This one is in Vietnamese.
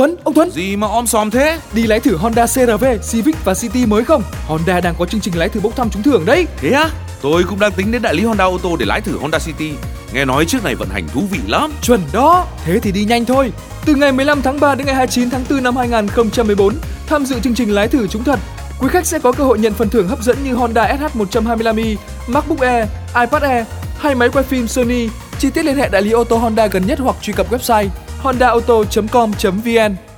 Ông Tuấn. Gì mà om sòm thế? Đi lái thử Honda CR-V, Civic và City mới không? Honda đang có chương trình lái thử bốc thăm trúng thưởng đấy. Thế á? Tôi cũng đang tính đến đại lý Honda ô tô để lái thử Honda City. Nghe nói chiếc này vận hành thú vị lắm. Chuẩn đó. Thế thì đi nhanh thôi. Từ ngày 15 tháng 3 đến ngày 29 tháng 4 năm 2014, tham dự chương trình lái thử trúng thật. Quý khách sẽ có cơ hội nhận phần thưởng hấp dẫn như Honda SH 125i, MacBook Air, iPad Air hay máy quay phim Sony. Chi tiết liên hệ đại lý ô tô Honda gần nhất hoặc truy cập website hondaauto.com.vn.